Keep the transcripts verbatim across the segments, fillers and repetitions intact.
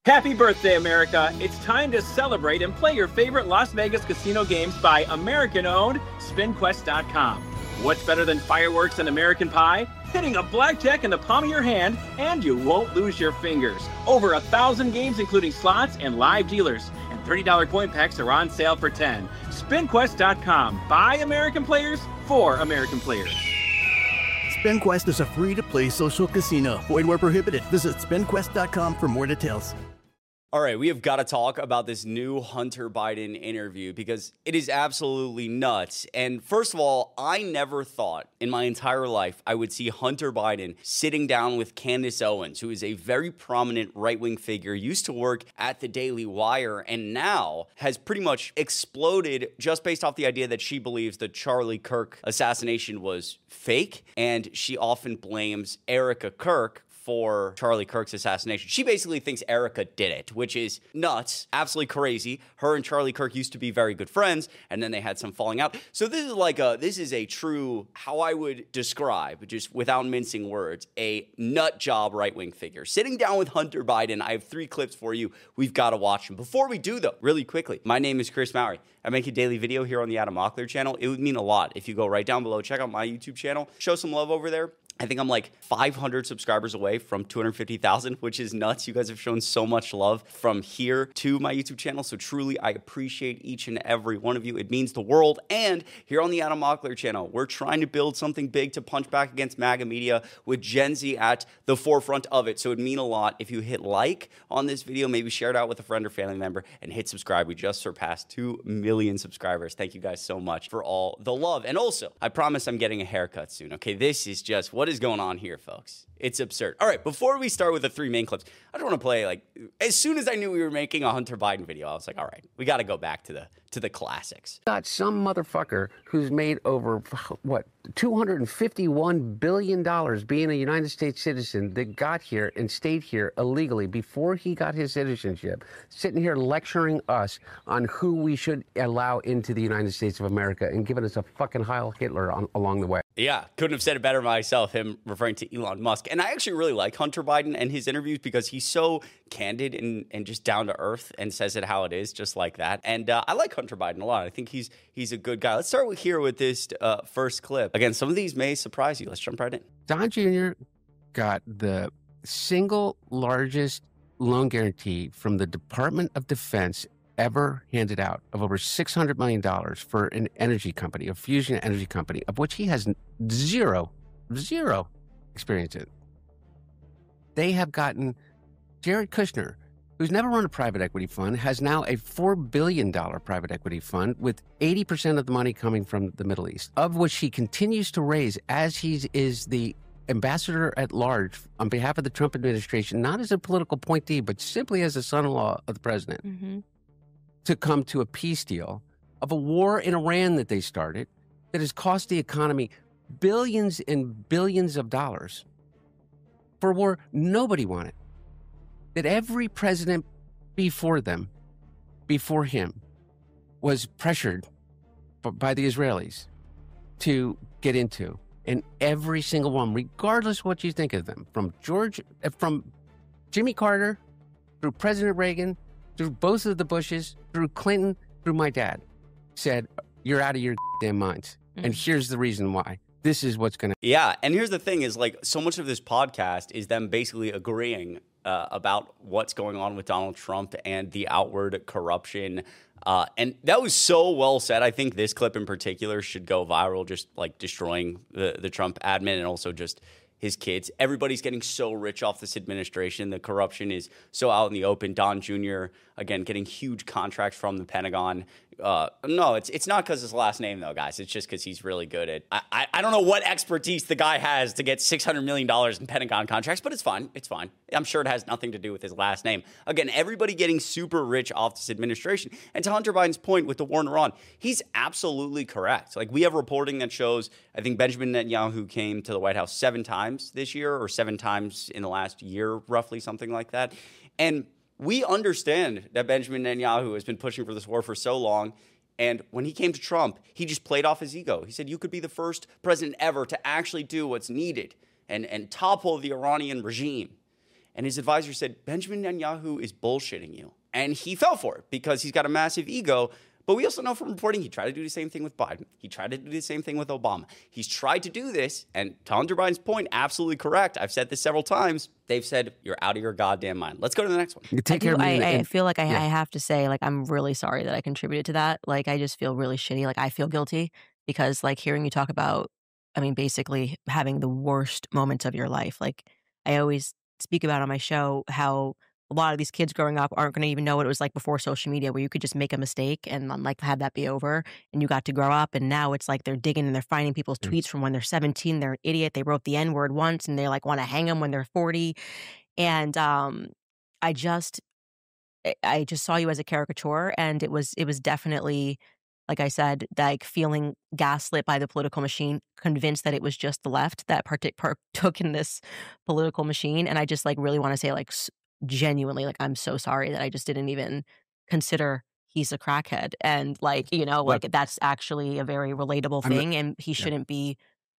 Happy birthday, America. It's time to celebrate and play your favorite Las Vegas casino games by American-owned Spin Quest dot com. What's better than fireworks and American pie? Hitting a blackjack in the palm of your hand, and you won't lose your fingers. Over a thousand games, including slots and live dealers. And thirty dollars coin packs are on sale for ten dollars. Spin Quest dot com. By American players, for American players. SpinQuest is a free-to-play social casino. Void where prohibited. Visit Spin Quest dot com for more details. All right, we have got to talk about this new Hunter Biden interview because it is absolutely nuts. And first of all, I never thought in my entire life I would see Hunter Biden sitting down with Candace Owens, who is a very prominent right-wing figure, used to work at the Daily Wire, and now has pretty much exploded just based off the idea that she believes the Charlie Kirk assassination was fake, and she often blames Erica Kirk for Charlie Kirk's assassination. She basically thinks Erica did it, which is nuts, absolutely crazy. Her and Charlie Kirk used to be very good friends, and then they had some falling out. So this is like a, this is a true, how I would describe, just without mincing words, a nut job right-wing figure. Sitting down with Hunter Biden, I have three clips for you. We've got to watch them. Before we do, though, really quickly, my name is Chris Mowry. I make a daily video here on the Adam Mockler channel. It would mean a lot if you go right down below, check out my YouTube channel, show some love over there. I think I'm like five hundred subscribers away from two hundred fifty thousand, which is nuts. You guys have shown so much love from here to my YouTube channel. So truly, I appreciate each and every one of you. It means the world. And here on the Adam Mockler channel, we're trying to build something big to punch back against MAGA media with Gen Z at the forefront of it. So it'd mean a lot if you hit like on this video, maybe share it out with a friend or family member, and hit subscribe. We just surpassed two million subscribers. Thank you guys so much for all the love. And also, I promise I'm getting a haircut soon. Okay, this is just what is going on here, folks. It's absurd. All right, before we start with the three main clips, I don't want to play, like, as soon as I knew we were making a Hunter Biden video, I was like, all right, we got to go back to the to the classics. Got some motherfucker who's made over, what, two hundred fifty-one billion dollars being a United States citizen that got here and stayed here illegally before he got his citizenship, sitting here lecturing us on who we should allow into the United States of America and giving us a fucking Heil Hitler on, along the way. Yeah, couldn't have said it better myself, him referring to Elon Musk. And I actually really like Hunter Biden and his interviews because he's so candid and, and just down to earth and says it how it is, just like that. And uh, I like Hunter Biden a lot. I think he's he's a good guy. Let's start with here with this uh, first clip. Again, some of these may surprise you. Let's jump right in. Don Junior got the single largest loan guarantee from the Department of Defense ever handed out of over six hundred million dollars for an energy company, a fusion energy company, of which he has zero, zero experience in. They have gotten Jared Kushner, who's never run a private equity fund, has now a four billion dollars private equity fund with eighty percent of the money coming from the Middle East, of which he continues to raise as he is the ambassador at large on behalf of the Trump administration, not as a political appointee, but simply as a son-in-law of the president. Mm-hmm. To come to a peace deal of a war in Iran that they started that has cost the economy billions and billions of dollars for a war nobody wanted, that every president before them, before him, was pressured by the Israelis to get into. And every single one, regardless of what you think of them, from George, from Jimmy Carter through President Reagan, through both of the Bushes, through Clinton, through my dad, said, you're out of your damn minds. Mm-hmm. And here's the reason why. This is what's going to... Yeah, and here's the thing is, like, so much of this podcast is them basically agreeing uh, about what's going on with Donald Trump and the outward corruption. Uh, and that was so well said. I think this clip in particular should go viral, just, like, destroying the, the Trump admin and also just his kids. Everybody's getting so rich off this administration. The corruption is so out in the open. Don Junior, again, getting huge contracts from the Pentagon. Uh, no, it's it's not because his last name, though, guys. It's just because he's really good at... I, I, I don't know what expertise the guy has to get six hundred million dollars in Pentagon contracts, but it's fine. It's fine. I'm sure it has nothing to do with his last name. Again, everybody getting super rich off this administration. And to Hunter Biden's point with the war in Iran, he's absolutely correct. Like, we have reporting that shows, I think Benjamin Netanyahu came to the White House seven times this year or seven times in the last year, roughly, something like that. And we understand that Benjamin Netanyahu has been pushing for this war for so long. And when he came to Trump, he just played off his ego. He said, you could be the first president ever to actually do what's needed and, and topple the Iranian regime. And his advisor said, Benjamin Netanyahu is bullshitting you. And he fell for it because he's got a massive ego. But we also know from reporting he tried to do the same thing with Biden. He tried to do the same thing with Obama. He's tried to do this, and to Hunter Biden's point, absolutely correct. I've said this several times. They've said, you're out of your goddamn mind. Let's go to the next one. You take I, care do, of me. I, I and- feel like I, yeah. I have to say, like, I'm really sorry that I contributed to that. Like, I just feel really shitty. Like, I feel guilty because, like, hearing you talk about, I mean, basically having the worst moments of your life. Like, I always speak about on my show how a lot of these kids growing up aren't going to even know what it was like before social media, where you could just make a mistake and like have that be over and you got to grow up. And now it's like they're digging and they're finding people's tweets from when they're seventeen. They're an idiot. They wrote the N word once and they like want to hang them when they're forty. And um, I just, I just saw you as a caricature, and it was, it was definitely, like I said, like feeling gaslit by the political machine, convinced that it was just the left that partic- partook in this political machine. And I just like really want to say like, genuinely, like, I'm so sorry that I just didn't even consider he's a crackhead. And like, you know, like But- that's actually a very relatable I'm- thing. And he shouldn't be,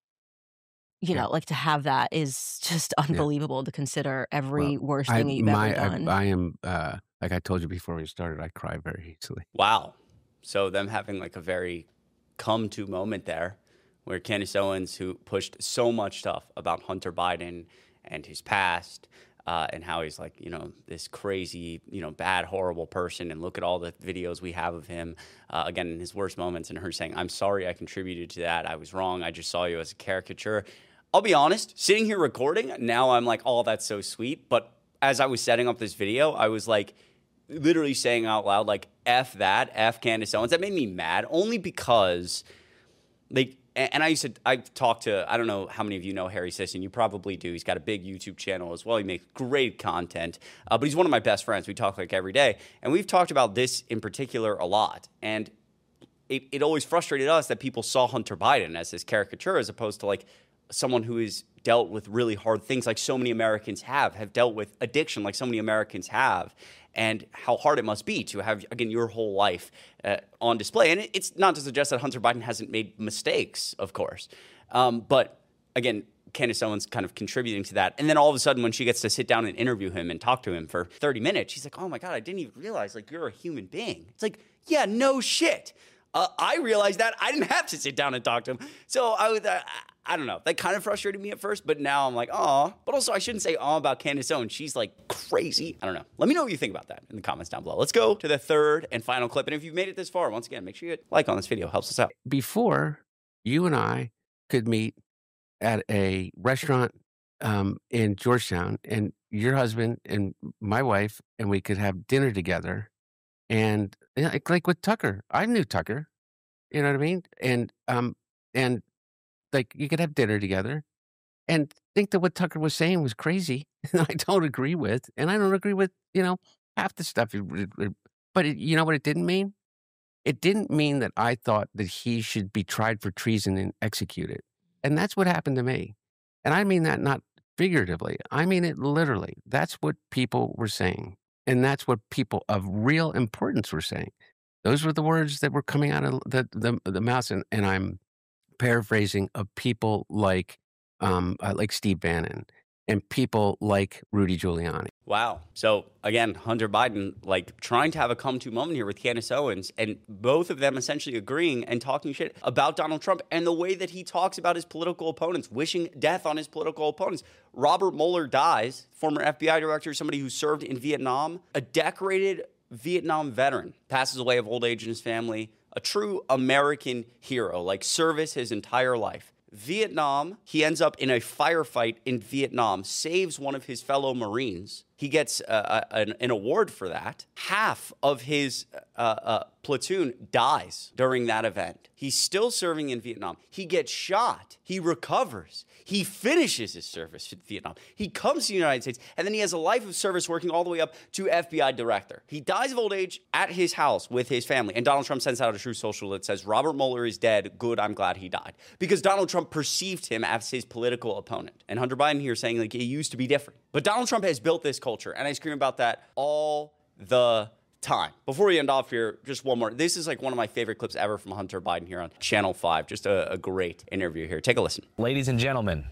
you Yeah. know, like to have that is just unbelievable to consider every Well, worst I, thing that you've my, ever done. I, I am, uh, like I told you before we started, I cry very easily. Wow. So them having like a very come to moment there where Candace Owens, who pushed so much stuff about Hunter Biden and his past, Uh, and how he's like, you know, this crazy, you know, bad, horrible person. And look at all the videos we have of him, uh, again, in his worst moments. And her saying, I'm sorry I contributed to that. I was wrong. I just saw you as a caricature. I'll be honest, sitting here recording, now I'm like, oh, that's so sweet. But as I was setting up this video, I was like, literally saying out loud, like, F that, F Candace Owens. That made me mad, only because, like, and I used to, I've talked to, I don't know how many of you know Harry Sisson. You probably do. He's got a big YouTube channel as well. He makes great content, uh, but he's one of my best friends. We talk like every day. And we've talked about this in particular a lot. And it, it always frustrated us that people saw Hunter Biden as this caricature as opposed to like someone who has dealt with really hard things like so many Americans have, have dealt with addiction like so many Americans have. And how hard it must be to have, again, your whole life uh, on display. And it, it's not to suggest that Hunter Biden hasn't made mistakes, of course. Um, but, again, Candace Owens kind of contributing to that. And then all of a sudden, when she gets to sit down and interview him and talk to him for thirty minutes, she's like, oh, my God, I didn't even realize, like, you're a human being. It's like, yeah, no shit. Uh, I realized that. I didn't have to sit down and talk to him. So I was, uh, I don't know. That kind of frustrated me at first, but now I'm like, oh. But also, I shouldn't say oh about Candace Owens. She's like crazy. I don't know. Let me know what you think about that in the comments down below. Let's go to the third and final clip. And if you've made it this far, once again, make sure you hit like on this video. Helps us out. Before, you and I could meet at a restaurant um, in Georgetown, and your husband and my wife, and we could have dinner together. And you know, like, like with Tucker, I knew Tucker, you know what I mean? And um, and like you could have dinner together, and think that what Tucker was saying was crazy, and I don't agree with, and I don't agree with you know half the stuff. It, it, it- but it, you know what it didn't mean? It didn't mean that I thought that he should be tried for treason and executed, and that's what happened to me. And I mean that not figuratively. I mean it literally. That's what people were saying. And that's what people of real importance were saying. Those were the words that were coming out of the, the, the mouths. And, and I'm paraphrasing of people like, um, uh, like Steve Bannon and people like Rudy Giuliani. Wow. So again, Hunter Biden, like trying to have a come to moment here with Candace Owens, and both of them essentially agreeing and talking shit about Donald Trump and the way that he talks about his political opponents, wishing death on his political opponents. Robert Mueller dies, former F B I director, somebody who served in Vietnam, a decorated Vietnam veteran, passes away of old age in his family, a true American hero, like service his entire life. Vietnam, he ends up in a firefight in Vietnam, saves one of his fellow Marines. He gets uh, an, an award for that. Half of his uh, uh, platoon dies during that event. He's still serving in Vietnam. He gets shot. He recovers. He finishes his service in Vietnam. He comes to the United States, and then he has a life of service working all the way up to F B I director. He dies of old age at his house with his family, and Donald Trump sends out a Truth Social that says, Robert Mueller is dead. Good, I'm glad he died. Because Donald Trump perceived him as his political opponent. And Hunter Biden here saying, like, it used to be different. But Donald Trump has built this culture, and I scream about that all the time. Before we end off here, just one more. This is like one of my favorite clips ever from Hunter Biden here on Channel five. Just a, a great interview here. Take a listen. Ladies and gentlemen,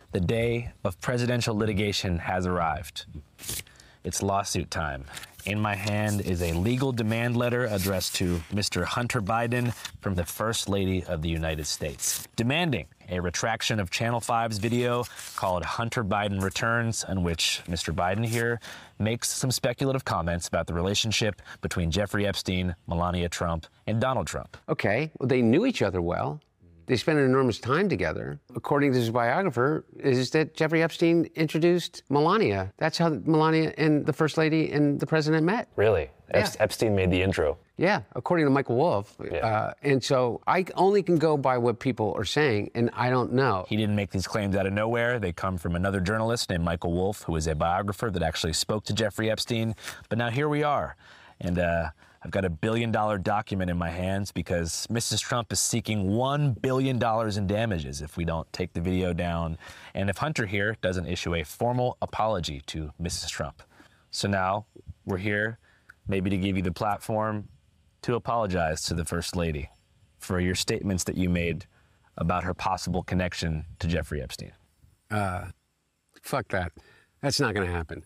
The day of presidential litigation has arrived. It's lawsuit time. In my hand is a legal demand letter addressed to Mister Hunter Biden from the First Lady of the United States, demanding a retraction of Channel five's video called Hunter Biden Returns, in which Mister Biden here makes some speculative comments about the relationship between Jeffrey Epstein, Melania Trump, and Donald Trump. Okay, well, they knew each other well. They spent an enormous time together. According to his biographer, is that Jeffrey Epstein introduced Melania. That's how Melania and the First Lady and the president met. Really? Yeah. Epstein made the intro. Yeah, according to Michael Wolff. Yeah. Uh, and so I only can go by what people are saying, and I don't know. He didn't make these claims out of nowhere. They come from another journalist named Michael Wolff, who is a biographer that actually spoke to Jeffrey Epstein. But now here we are. And uh, I've got a billion dollar document in my hands because Missus Trump is seeking one billion dollars in damages if we don't take the video down and if Hunter here doesn't issue a formal apology to Missus Trump. So now we're here maybe to give you the platform to apologize to the First Lady for your statements that you made about her possible connection to Jeffrey Epstein. Uh, fuck that. That's not going to happen.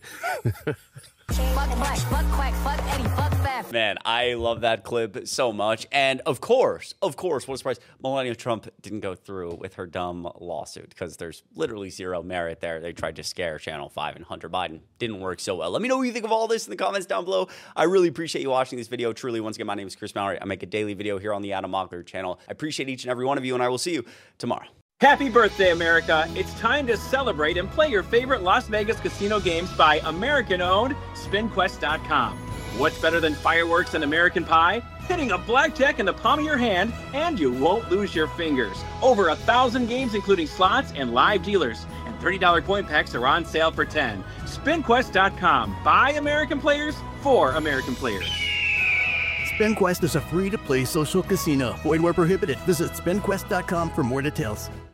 Man, I love that clip so much. And of course, of course, what a surprise, Melania Trump didn't go through with her dumb lawsuit because there's literally zero merit there. They tried to scare Channel five and Hunter Biden. Didn't work so well. Let me know what you think of all this in the comments down below. I really appreciate you watching this video. Truly, once again, my name is Chris Mallory. I make a daily video here on the Adam Mockler channel. I appreciate each and every one of you, and I will see you tomorrow. Happy birthday, America. It's time to celebrate and play your favorite Las Vegas casino games by American-owned Spin Quest dot com. What's better than fireworks and American Pie? Hitting a blackjack in the palm of your hand, and you won't lose your fingers. Over a thousand games, including slots and live dealers. And thirty dollar coin packs are on sale for ten dollars. Spin Quest dot com. By American players, for American players. SpinQuest is a free-to-play social casino. Void where prohibited. Visit Spin Quest dot com for more details.